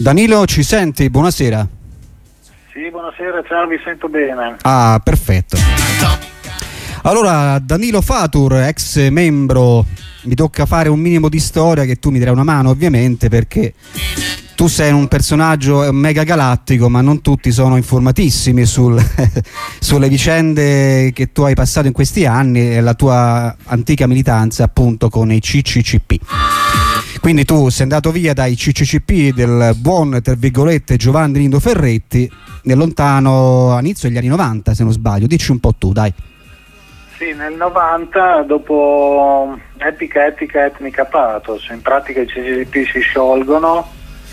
Danilo, ci senti? Buonasera. Sì, buonasera, ciao, vi sento bene. Ah, perfetto. Allora, Danilo Fatur, ex membro, mi tocca fare un minimo di storia che tu mi darai una mano, ovviamente, perché tu sei un personaggio mega galattico, ma non tutti sono informatissimi sulle vicende che tu hai passato in questi anni e la tua antica militanza appunto con i CCCP. Quindi tu sei andato via dai CCCP del buon, tra virgolette, Giovanni Lindo Ferretti nel lontano inizio degli anni 90, se non sbaglio. Dici un po' tu, dai. Sì, nel 90, dopo Epica Etnica Pathos, in pratica i CCCP si sciolgono,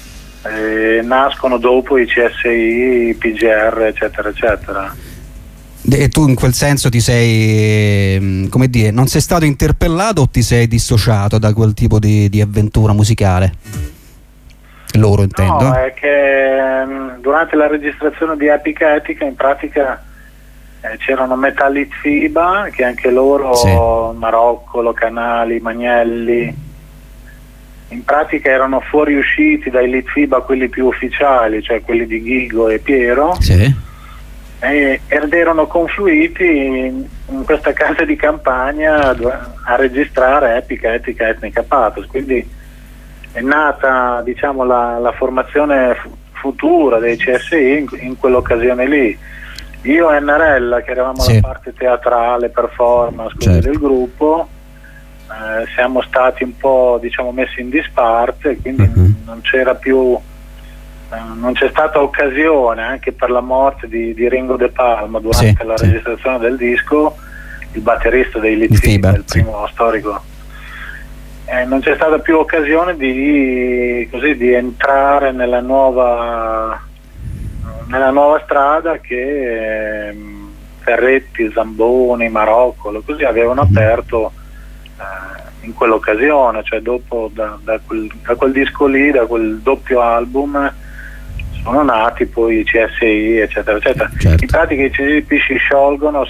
nascono dopo i CSI, i PGR, eccetera, eccetera. E tu in quel senso ti sei, come dire, non sei stato interpellato o ti sei dissociato da quel tipo di avventura musicale? Loro, intendo. No, è che durante la registrazione di Epica Etica in pratica c'erano Metallic Fiba, che anche loro, sì. Marocco, Canali, Magnelli, in pratica erano fuoriusciti dai Litfiba, quelli più ufficiali, cioè quelli di Ghigo e Piero, sì. Ed erano confluiti in questa casa di campagna a registrare Epica Etnica Pathos. Quindi è nata, diciamo, la formazione futura dei CSI in quell'occasione lì. Io e Narella, che eravamo sì. la parte teatrale, performance, certo. del gruppo, siamo stati un po', diciamo, messi in disparte, quindi non c'era più, non c'è stata occasione, anche per la morte di Ringo De Palma durante sì, la sì. registrazione del disco, il batterista dei Litfiba, il primo storico. Non c'è stata più occasione di entrare nella nuova strada che Ferretti, Zamboni, Marocco, così avevano aperto in quell'occasione, cioè dopo da quel disco lì, da quel doppio album, sono nati poi i CSI, eccetera, eccetera. Certo. In pratica i CSI si sciolgono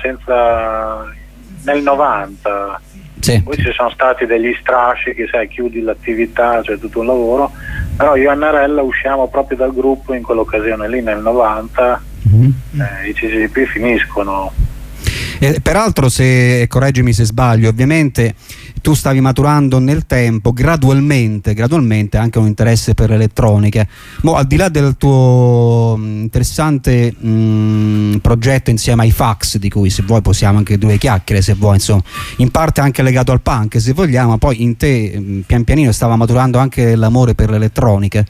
nel 90. Sì. Poi ci sono stati degli strascichi, sai, chiudi l'attività, cioè tutto un lavoro, però io e Annarella usciamo proprio dal gruppo in quell'occasione lì nel 90, i CCP finiscono. Peraltro, correggimi se sbaglio, ovviamente tu stavi maturando nel tempo gradualmente anche un interesse per l'elettronica. Al di là del tuo interessante progetto insieme ai Fax, di cui se vuoi possiamo anche due chiacchiere, se vuoi, insomma, in parte anche legato al punk se vogliamo, poi in te pian pianino stava maturando anche l'amore per l'elettronica.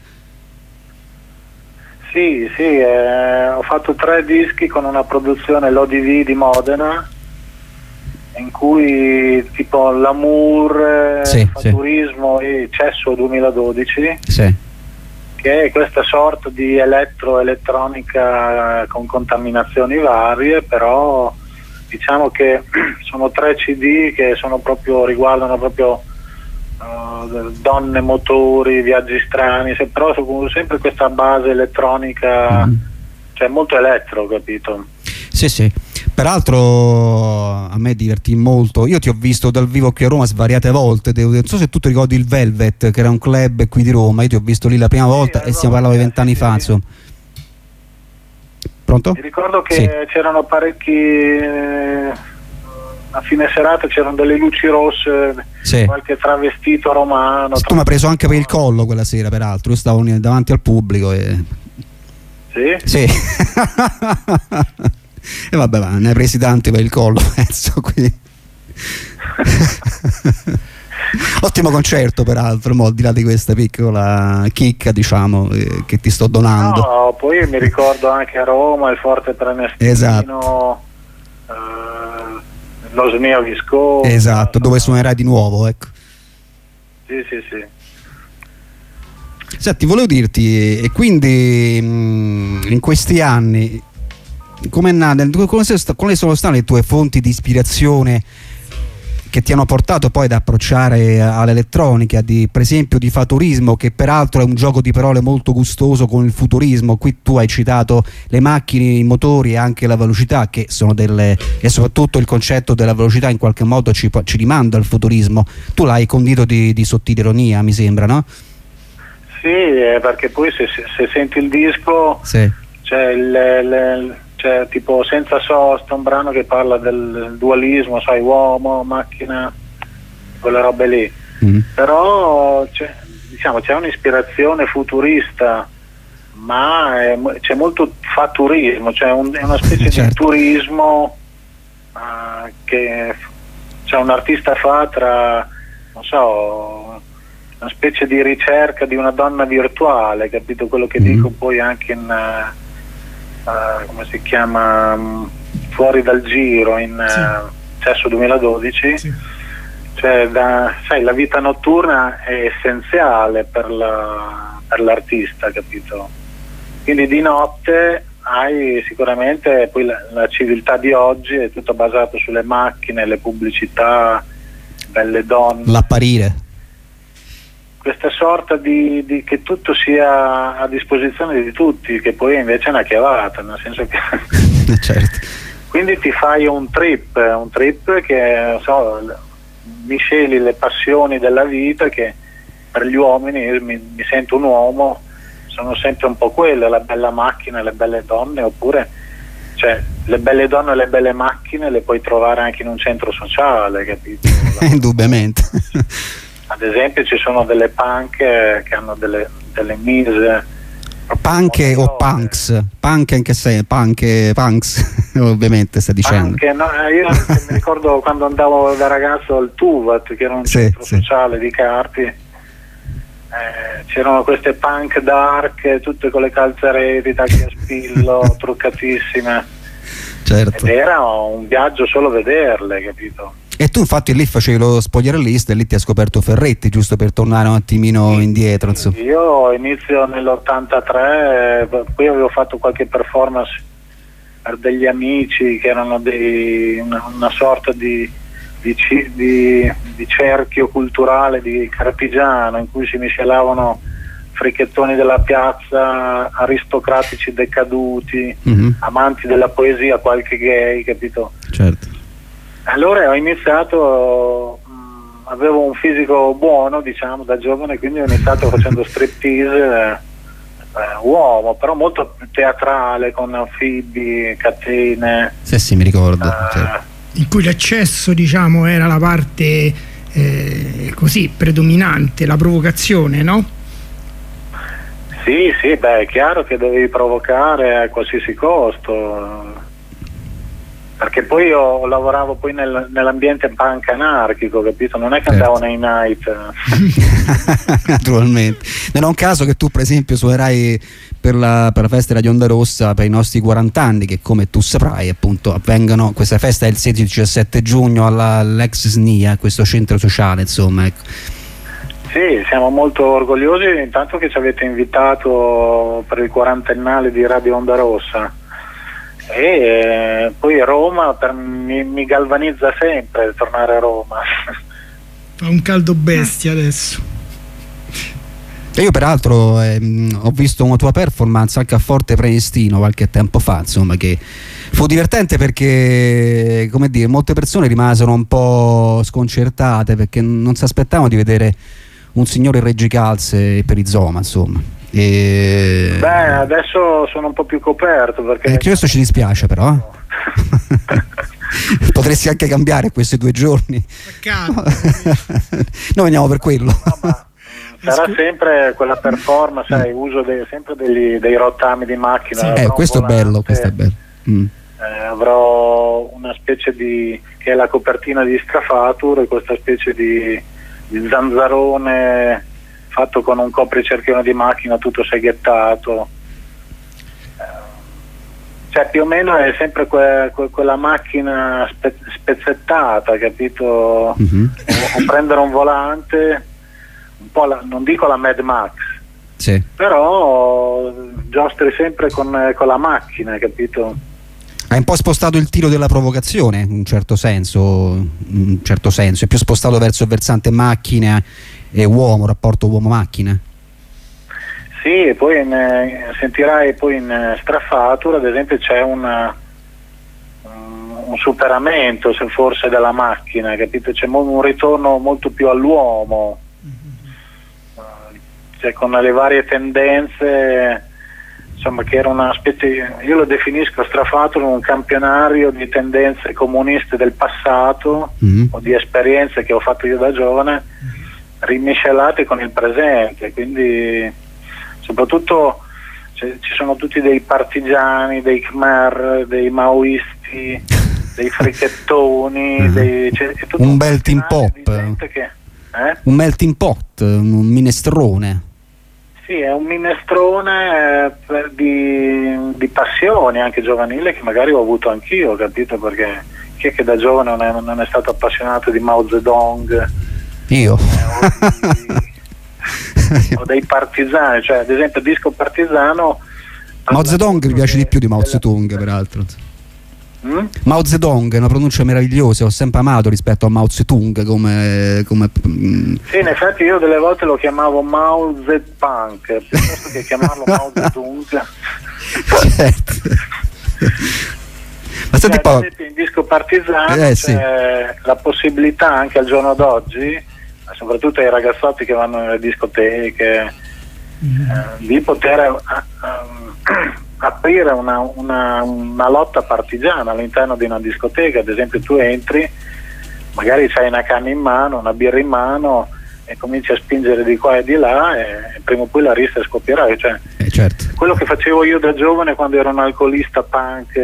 Sì, ho fatto 3 dischi con una produzione l'ODV di Modena, in cui tipo L'Amour, sì, Faturismo sì. E Cesso 2012, sì. Che è questa sorta di elettronica con contaminazioni varie, però diciamo che sono 3 CD che riguardano proprio donne, motori, viaggi strani, però sempre questa base elettronica, cioè molto elettro, capito? Sì. Peraltro a me divertì molto, io ti ho visto dal vivo qui a Roma svariate volte, non so se tu ti ricordi il Velvet, che era un club qui di Roma, io ti ho visto lì la prima volta e stiamo parlando di 20 anni fa, insomma. Pronto? Mi ricordo che c'erano parecchi, a fine serata c'erano delle luci rosse, qualche travestito romano. Tu mi hai preso anche per il collo quella sera, peraltro, io stavo davanti al pubblico e... Sì. E vabbè, ne hai presi tanti per il collo, penso, qui. Ottimo concerto, peraltro, al di là di questa piccola chicca, diciamo, che ti sto donando. No, poi mi ricordo anche a Roma il Forte Prenestino, esatto. Lo Smeo Viscoso. Esatto, dove suonerai di nuovo, ecco. Sì. Senti, volevo dirti, e quindi in questi anni come è nata, quali sono state le tue fonti di ispirazione che ti hanno portato poi ad approcciare all'elettronica, per esempio di faturismo, che peraltro è un gioco di parole molto gustoso con il futurismo? Qui tu hai citato le macchine, i motori e anche la velocità, che sono e soprattutto il concetto della velocità in qualche modo ci rimanda al futurismo. Tu l'hai condito di sottile ironia, mi sembra, no? perché poi se senti il disco c'è tipo Senza sosta, un brano che parla del dualismo, sai, uomo, macchina, quelle robe lì. Però c'è un'ispirazione futurista, ma c'è molto faturismo, cioè è una specie di turismo che un artista fa tra, non so, una specie di ricerca di una donna virtuale, capito quello che dico poi anche in come si chiama, Fuori dal giro, in Cesso 2012. Cioè, sai, la vita notturna è essenziale per l'artista, capito? Quindi di notte hai sicuramente poi la civiltà di oggi è tutto basato sulle macchine, le pubblicità, belle donne, l'apparire, questa sorta di che tutto sia a disposizione di tutti, che poi invece è una chiavata, nel senso che certo. Quindi ti fai un trip che, non so, misceli le passioni della vita, che per gli uomini, io mi sento un uomo, sono sempre un po' quelle, la bella macchina, le belle donne, oppure cioè le belle donne e le belle macchine le puoi trovare anche in un centro sociale, capito? Indubbiamente. Ad esempio ci sono delle punk che hanno delle mise. Punk o punks? Punk anche se punks ovviamente sta dicendo. Io mi ricordo quando andavo da ragazzo al Tuvat, che era un centro sociale di Carpi, c'erano queste punk dark, tutte con le calzareti, tacchi a spillo, truccatissime. Certo. Ed era un viaggio solo vederle, capito? E tu infatti lì facevi lo spogliarellista e lì ti ha scoperto Ferretti, giusto per tornare un attimino indietro, insomma. Io inizio nell'83, poi avevo fatto qualche performance per degli amici che erano una sorta di cerchio culturale di Carpigiano, in cui si miscelavano fricchettoni della piazza, aristocratici decaduti, amanti della poesia, qualche gay, capito? Certo. Allora ho iniziato, avevo un fisico buono, diciamo, da giovane, quindi ho iniziato facendo striptease uomo, però molto teatrale, con anfibi, catene. Sì, mi ricordo. Certo. In cui l'accesso, diciamo, era la parte così predominante, la provocazione, no? Sì, è chiaro che dovevi provocare a qualsiasi costo. Perché poi io lavoravo poi nell'ambiente punk anarchico, capito? Non è che andavo nei night. Naturalmente. Non è un caso che tu per esempio suonerai per la festa della Onda Rossa per i nostri 40 anni, che come tu saprai appunto avvengono, questa festa è il 16-17 giugno all'ex SNIA, questo centro sociale, insomma, ecco. Sì, siamo molto orgogliosi intanto che ci avete invitato per il 40ennale di Radio Onda Rossa. E poi Roma mi galvanizza sempre tornare a Roma. Fa un caldo bestia adesso. E io peraltro ho visto una tua performance anche a Forte Preestino qualche tempo fa, insomma, che fu divertente perché, come dire, molte persone rimasero un po' sconcertate perché non si aspettavano di vedere un signore in reggicalze e perizoma, insomma. Adesso sono un po' più coperto perché questo ci dispiace, però potresti anche cambiare questi 2 giorni. Noi veniamo per quello. Sarà sempre quella performance, sai, uso sempre dei rottami di macchina. Sì, questo è bello, avrò una specie che è la copertina di Strafatur, questa specie di zanzarone fatto con un copricerchione di macchina tutto seghettato, cioè più o meno è sempre quella macchina spezzettata, capito? O prendere un volante un po' non dico la Mad Max, sì, però giostri sempre con la macchina, capito? Hai un po' spostato il tiro della provocazione in un certo senso, è più spostato verso il versante macchina e uomo, rapporto uomo-macchina. Sì, e poi sentirai poi in Strafatur ad esempio c'è un superamento forse della macchina, capito? C'è un ritorno molto più all'uomo, cioè con le varie tendenze, insomma, che era una specie, io lo definisco Strafatur un campionario di tendenze comuniste del passato o di esperienze che ho fatto io da giovane rimiscelate con il presente, quindi soprattutto ci sono tutti dei partigiani, dei Khmer, dei maoisti, dei fricchettoni, un melting pot, un melting pot, un minestrone. Sì, è un minestrone di passioni anche giovanile che magari ho avuto anch'io, capito? Perché chi è che da giovane non è stato appassionato di Mao Zedong? Io. O dei partigiani, cioè ad esempio Disco Partigiano. Mao Zedong mi piace di più di Mao Zedong, peraltro. Mao Zedong è una pronuncia meravigliosa, ho sempre amato rispetto a Mao Zedong come Sì, in effetti io delle volte lo chiamavo Mao Zedpunk piuttosto che chiamarlo Mao Zedong. Certo. Ma senti cioè, in Disco Partigiano c'è la possibilità anche al giorno d'oggi, soprattutto ai ragazzotti che vanno nelle discoteche, di poter aprire una lotta partigiana all'interno di una discoteca. Ad esempio tu entri, magari c'hai una canna in mano, una birra in mano e cominci a spingere di qua e di là e prima o poi la rissa scoppierà, cioè, certo. Quello che facevo io da giovane quando ero un alcolista punk.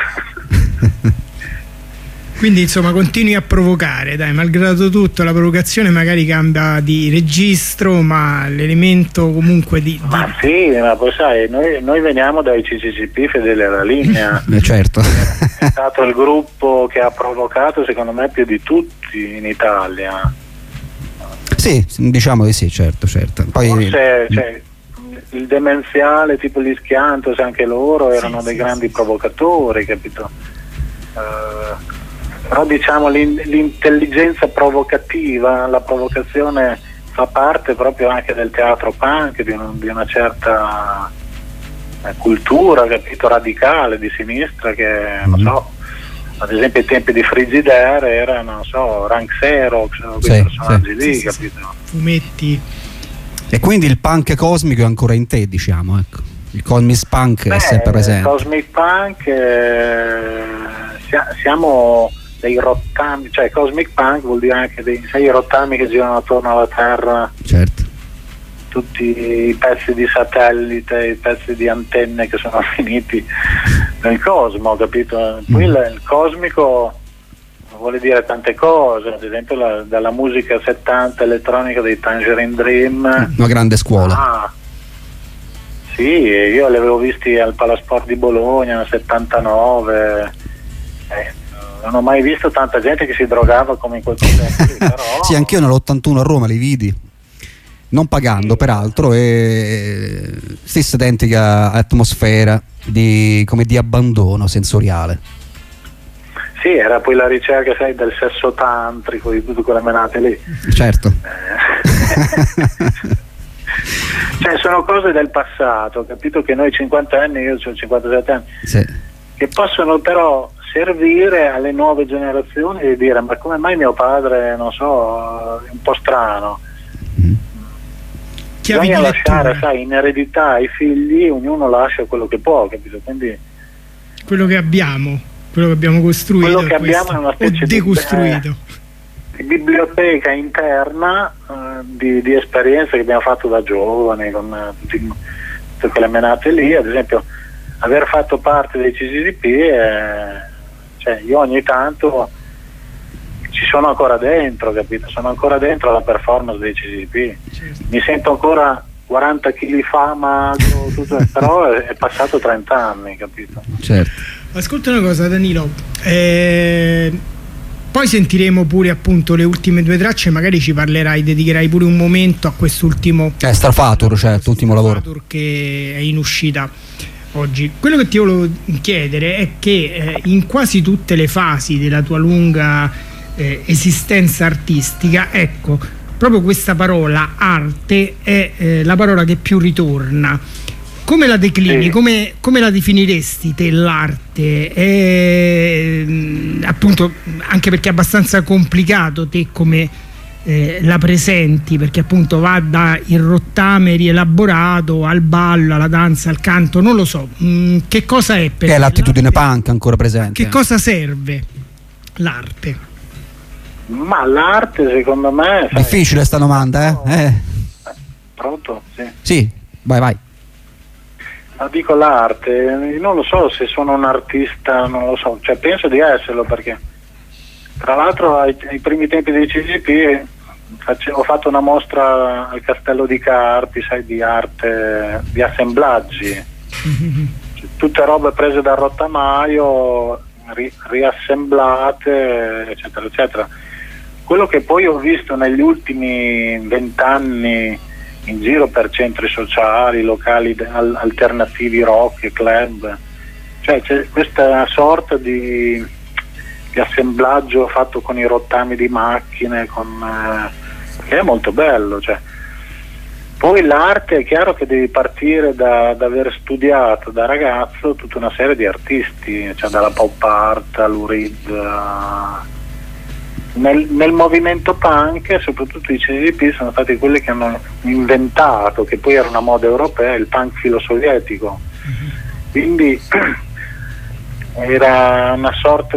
Quindi insomma continui a provocare, dai, malgrado tutto la provocazione magari cambia di registro, ma l'elemento comunque Ma sì, ma poi sai, noi veniamo dai CCCP Fedele alla Linea. Certo. È stato il gruppo che ha provocato secondo me più di tutti in Italia. Sì, diciamo di sì, certo. Poi forse, cioè, il demenziale tipo gli Schiantos, anche loro erano dei grandi provocatori, capito? Però diciamo l'intelligenza provocativa, la provocazione fa parte proprio anche del teatro punk, di una certa cultura, capito, radicale di sinistra che non so, ad esempio ai tempi di Frigidaire era, non so, Rank Xerox, quei personaggi lì, capito? Fumetti. E quindi il punk cosmico è ancora in te, diciamo, ecco. Il cosmic punk è sempre presente. Il cosmic punk siamo dei rottami, cioè cosmic punk vuol dire anche sai, i rottami che girano attorno alla Terra, certo, tutti i pezzi di satellite, i pezzi di antenne che sono finiti nel cosmo, capito? Poi il cosmico vuole dire tante cose, ad esempio dalla musica 70 elettronica dei Tangerine Dream, una grande scuola. Sì, io li avevo visti al Palasport di Bologna nel 79. Non ho mai visto tanta gente che si drogava come in quel contesto lì, però... Sì, anch'io nell'81 a Roma li vidi, non pagando peraltro, e stessa identica atmosfera di abbandono sensoriale. Sì, era poi la ricerca, sai, del sesso tantrico, di tutte quelle menate lì. Certo. Cioè sono cose del passato, capito, che noi 50 anni, io ho 57 anni, che possono però servire alle nuove generazioni di dire ma come mai mio padre, non so, è un po' strano. Bisogna lasciare, sai, in eredità ai figli, ognuno lascia quello che può, capito? Quindi quello che abbiamo costruito, quello che abbiamo è una specie decostruito. Di biblioteca interna di esperienze che abbiamo fatto da giovani con tutte quelle menate lì. Ad esempio aver fatto parte dei CCCP, cioè io ogni tanto ci sono ancora dentro, capito? Sono ancora dentro alla performance dei CCCP. Certo. Mi sento ancora 40 kg fa magro, tutto, però è passato 30 anni, capito? Certo. Ascolta una cosa, Danilo, poi sentiremo pure appunto le ultime due tracce, magari ci parlerai, dedicherai pure un momento a quest'ultimo Strafatur, cioè l'ultimo lavoro che è in uscita oggi. Quello che ti volevo chiedere è che in quasi tutte le fasi della tua lunga esistenza artistica, ecco, proprio questa parola arte è la parola che più ritorna. Come la declini? Come la definiresti te l'arte? Appunto, anche perché è abbastanza complicato te come la presenti, perché appunto va da il rottame rielaborato al ballo, alla danza, al canto, non lo so, che cosa è per che è l'attitudine punk ancora presente? Che cosa serve l'arte? Ma l'arte secondo me... Difficile sta domanda, Pronto? Sì, vai. Ma dico l'arte, non lo so se sono un artista, non lo so, cioè penso di esserlo, perché tra l'altro ai primi tempi dei CGP ho fatto una mostra al Castello di Carpi, sai, di arte, di assemblaggi, tutte robe prese dal rottamaio, riassemblate, eccetera, eccetera. Quello che poi ho visto negli ultimi 20 anni in giro per centri sociali, locali alternativi, rock e club, cioè c'è questa sorta di assemblaggio fatto con i rottami di macchine, che è molto bello, cioè. Poi l'arte è chiaro che devi partire da aver studiato da ragazzo tutta una serie di artisti, cioè dalla pop art all'Urid. Nel movimento punk, soprattutto i CGP sono stati quelli che hanno inventato, che poi era una moda europea, il punk filosovietico. Quindi era una sorta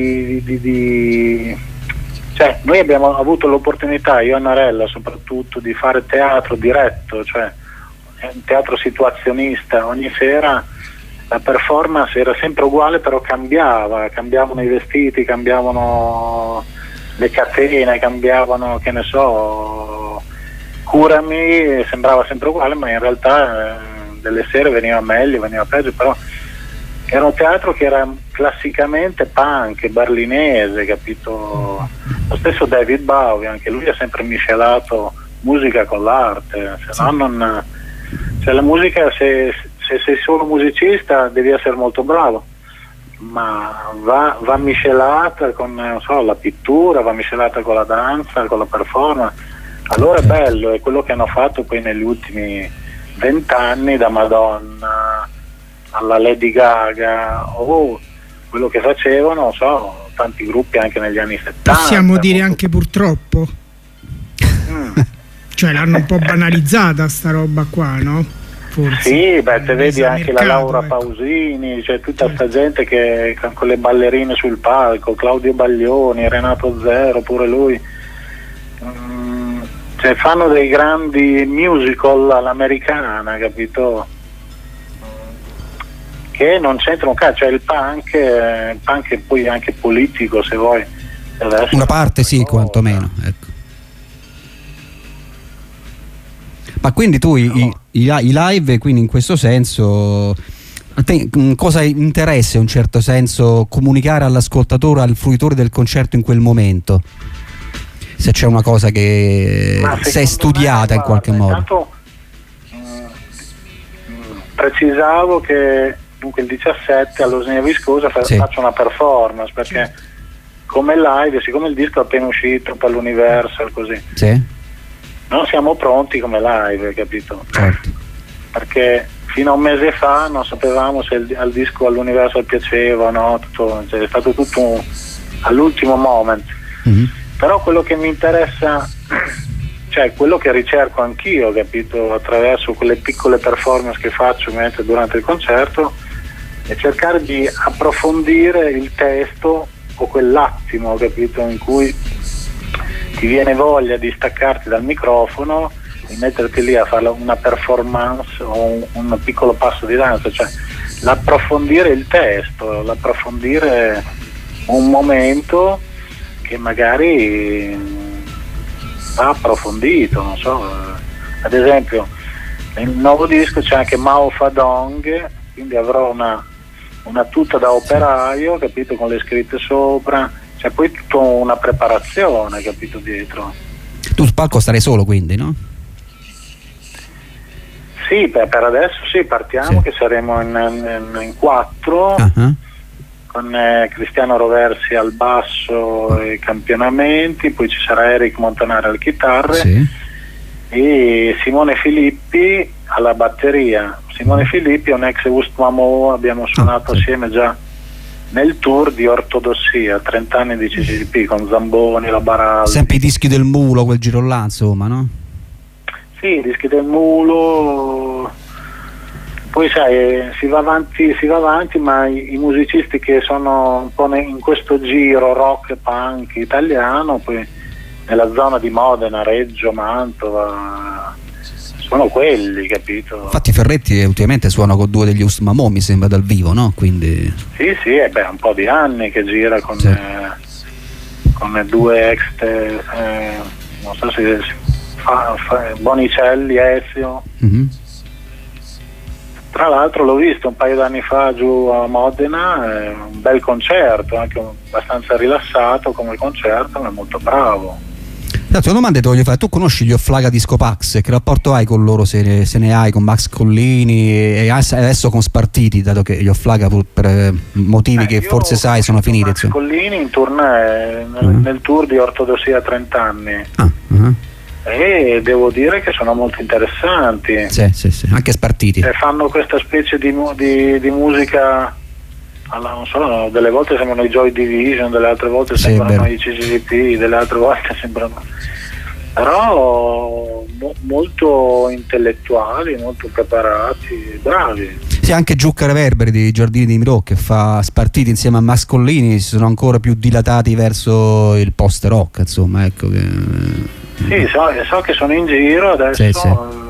cioè noi abbiamo avuto l'opportunità, io e Narella soprattutto, di fare teatro diretto, cioè un teatro situazionista. Ogni sera la performance era sempre uguale, però cambiavano i vestiti, cambiavano le catene, cambiavano, che ne so, Curami, sembrava sempre uguale, ma in realtà delle sere veniva meglio, veniva peggio, però era un teatro che era classicamente punk, berlinese, capito? Lo stesso David Bowie, anche lui ha sempre miscelato musica con l'arte, se no non... Cioè la musica, se sei solo musicista devi essere molto bravo, ma va miscelata con, non so, la pittura, va miscelata con la danza, con la performance, allora è bello, è quello che hanno fatto poi negli ultimi 20 anni, da Madonna alla Lady Gaga, quello che facevano, non so, tanti gruppi anche negli anni 70. Possiamo dire anche purtroppo? Cioè l'hanno un po' banalizzata sta roba qua, no? Forse. Sì, te vedi anche la Laura Pausini, cioè tutta sta gente che con le ballerine sul palco, Claudio Baglioni, Renato Zero, pure lui. Cioè fanno dei grandi musical all'americana, capito? Che non c'entra un cazzo, cioè il punk è poi anche politico, se vuoi. Una parte sì, quantomeno, ecco. Ma quindi tu i live, quindi in questo senso a te cosa interessa in un certo senso comunicare all'ascoltatore, al fruitore del concerto in quel momento? Se c'è una cosa che sei studiata in qualche modo. Intanto precisavo che dunque il 17 all'Osnia Viscosa faccio una performance, perché come live, siccome il disco è appena uscito per l'Universal, così non siamo pronti come live, capito? Certo. Perché fino a un mese fa non sapevamo se al disco all'Universal piaceva o no, è stato tutto all'ultimo moment. Però quello che mi interessa, cioè quello che ricerco anch'io, capito, attraverso quelle piccole performance che faccio durante il concerto, è cercare di approfondire il testo o quell'attimo, capito, in cui ti viene voglia di staccarti dal microfono, di metterti lì a fare una performance o un piccolo passo di danza, cioè l'approfondire il testo, l'approfondire un momento che magari va approfondito, non so. Ad esempio nel nuovo disco c'è anche Mao Fadong, quindi avrò una tuta da operaio, capito, con le scritte sopra. C'è poi tutta una preparazione, capito, dietro. Tu sul palco starai solo, quindi, no? Sì, per adesso sì, partiamo, che saremo in 4, con Cristiano Roversi al basso e campionamenti, poi ci sarà Eric Montanari alle chitarre e Simone Filippi alla batteria. Simone Filippi è un ex Ustmamo, abbiamo suonato assieme già nel tour di Ortodossia, 30 anni di CCCP con Zamboni, la Baraldi. Sempre i dischi del mulo, quel giro là, insomma, no? Sì, i dischi del mulo. Poi sai, si va avanti, ma i musicisti che sono un po' in questo giro rock e punk italiano, poi nella zona di Modena, Reggio, Mantova, sono quelli, capito? Infatti Ferretti ultimamente suona con 2 degli Usmamò, mi sembra, dal vivo, no? Quindi Sì, è un po' di anni che gira con 2 ex, non so se fa Bonicelli, Ezio. Mm-hmm. Tra l'altro l'ho visto un paio d'anni fa giù a Modena, un bel concerto, anche abbastanza rilassato come concerto, ma molto bravo. Una domanda ti voglio fare: tu conosci gli Offlaga Disco Pax? Che rapporto hai con loro, se ne hai, con Max Collini e adesso con Spartiti, dato che gli Offlaga per motivi che forse sai sono finiti? Max Collini in tournée nel tour di Ortodossia 30 anni. E devo dire che sono molto interessanti. Sì, anche Spartiti. E fanno questa specie di musica, non so, delle volte sembrano i Joy Division, delle altre volte sembrano i CCCP, delle altre volte sembrano, però molto intellettuali, molto preparati, bravi. Sì, anche Giucca Reverberi di Giardini di Mirò, che fa Spartiti insieme a Mascollini, si sono ancora più dilatati verso il post rock, insomma, ecco che... Sì, so che sono in giro adesso. Sì.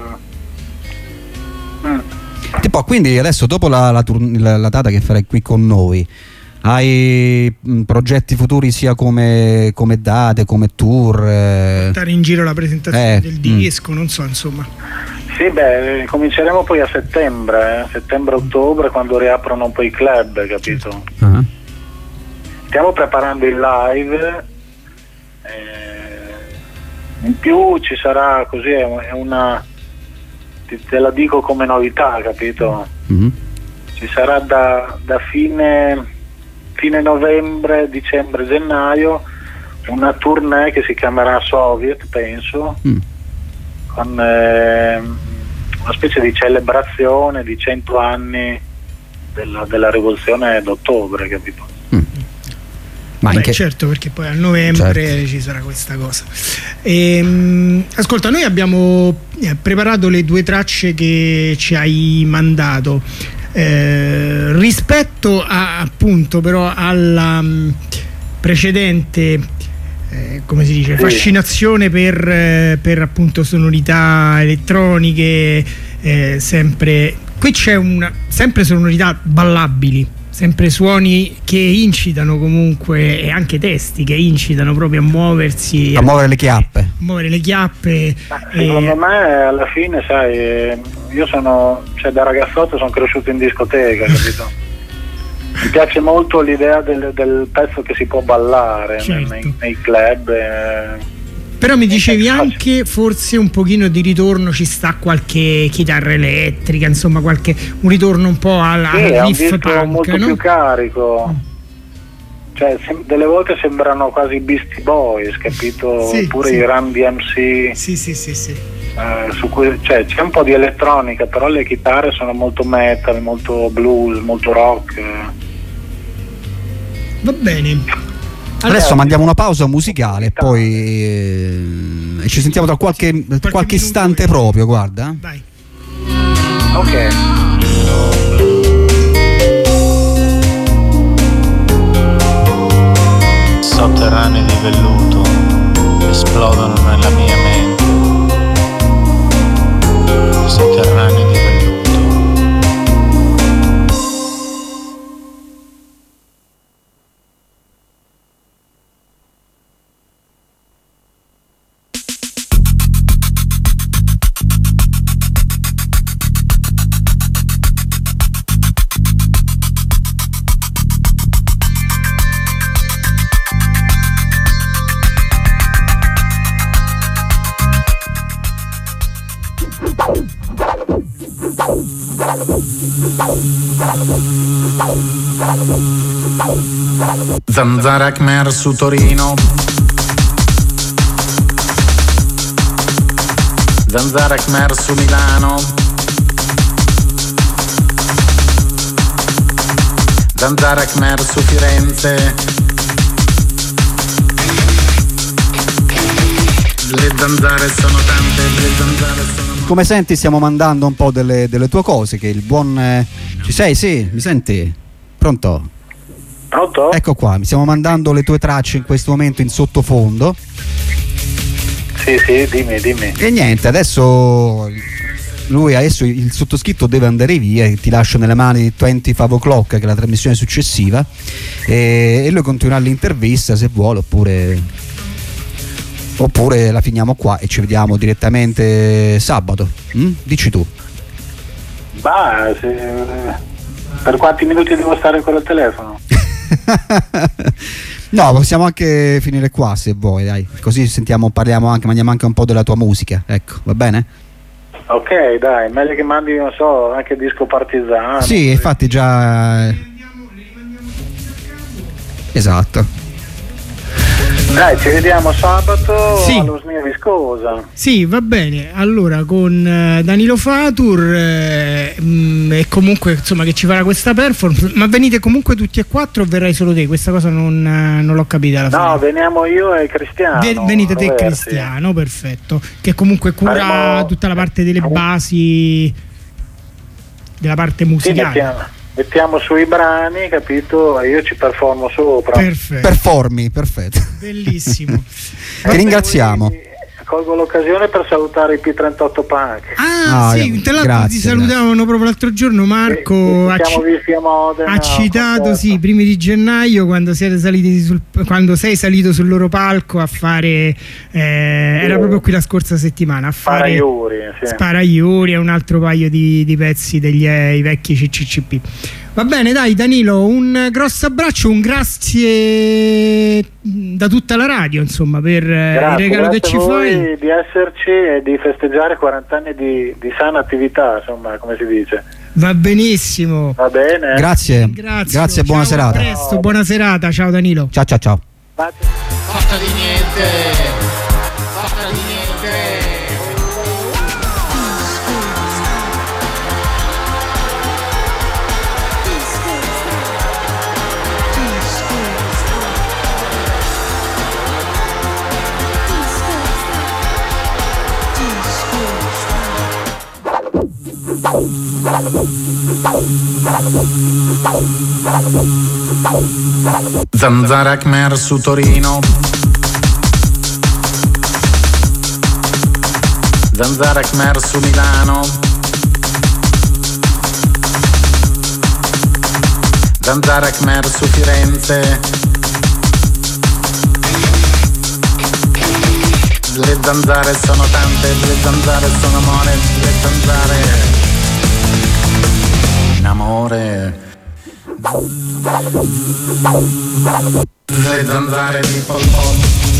Tipo, quindi adesso, dopo la data che farai qui con noi, hai progetti futuri sia come date, come tour? Portare in giro la presentazione del disco, non so, insomma. Sì, cominceremo poi a settembre-ottobre, quando riaprono un po' i club, capito? Stiamo preparando il live, in più ci sarà, così è una, te la dico come novità, capito? Ci sarà da fine novembre, dicembre, gennaio una tournée che si chiamerà Soviet, penso, con una specie di celebrazione di 100 anni della rivoluzione d'ottobre, capito? Certo, perché poi a novembre ci sarà questa cosa. Ascolta, noi abbiamo preparato le 2 tracce che ci hai mandato. Rispetto appunto però alla precedente come si dice, fascinazione per appunto sonorità elettroniche, sempre qui c'è sempre sonorità ballabili, sempre suoni che incitano comunque, e anche testi che incitano proprio a muoversi, a muovere le chiappe. Secondo me alla fine, sai, io da ragazzotto sono cresciuto in discoteca, capito? Mi piace molto l'idea del pezzo che si può ballare, certo, nei club. Però mi dicevi anche forse un pochino di ritorno, ci sta qualche chitarra elettrica, insomma un ritorno un po' al riff punk, molto più carico. Cioè delle volte sembrano quasi Beastie Boys, capito? Sì, oppure sì. i Run DMC. Sì. Su cui, c'è un po' di elettronica, però le chitarre sono molto metal, molto blues, molto rock. Va bene. Adesso mandiamo una pausa musicale e poi ci sentiamo tra qualche istante proprio, guarda. Vai. Ok. Sotterranei di velluto esplodono nella mia mente. Sotterranei di velluto. Zanzara Khmer su Torino. Zanzara Khmer su Milano. Zanzara Khmer su Firenze. Le zanzare sono tante, le zanzare sono... Come senti, stiamo mandando un po' delle tue cose, che il buon... Ci sei? Sì, mi senti? Pronto? Pronto? Ecco qua, mi stiamo mandando le tue tracce in questo momento in sottofondo. Sì, dimmi. E niente, adesso il sottoscritto deve andare via, ti lascio nelle mani di 25 O'Clock, che è la trasmissione successiva, e lui continuerà l'intervista se vuole, oppure la finiamo qua e ci vediamo direttamente sabato. Dici tu. Per quanti minuti devo stare ancora al telefono? No, possiamo anche finire qua se vuoi, dai, così parliamo anche, mandiamo anche un po' della tua musica, ecco, va bene? Ok, dai, meglio che mandi, non so, anche disco partigiano. Sì, infatti già... Esatto. Dai, ci vediamo sabato allo SNIA Viscosa. Sì, va bene. Allora, con Danilo Fatur e comunque, insomma, che ci farà questa performance. Ma venite comunque tutti e quattro o verrai solo te? Questa cosa non l'ho capita alla fine. No, veniamo io e Cristiano. Venite te e Cristiano, perfetto. Che comunque cura tutta la parte delle basi, della parte musicale. Sì, mettiamo sui brani, capito? E io ci performo sopra. Perfetto. Performi, perfetto. Bellissimo. Ti ringraziamo. Colgo l'occasione per salutare i P38 Punk. Sì, tra l'altro ti salutavano proprio l'altro giorno. Marco siamo visti a Modena, ha citato i primi di gennaio, quando sei salito sul loro palco a fare era proprio qui la scorsa settimana a fare Sparaiuri e un altro paio di pezzi degli vecchi CCCP. Va bene, dai Danilo, un grosso abbraccio, un grazie da tutta la radio, insomma, per il regalo che ci fai. Di esserci e di festeggiare 40 anni di sana attività, insomma, come si dice. Va benissimo. Va bene. Grazie, buona serata. A presto, buona serata, ciao Danilo. Ciao. Fatta di niente. Zanzara Khmer su Torino. Zanzara Khmer su Milano. Zanzara Khmer su Firenze. Le zanzare sono tante, le zanzare sono amore, le zanzare in amore. Le zanzare di Pol Pot.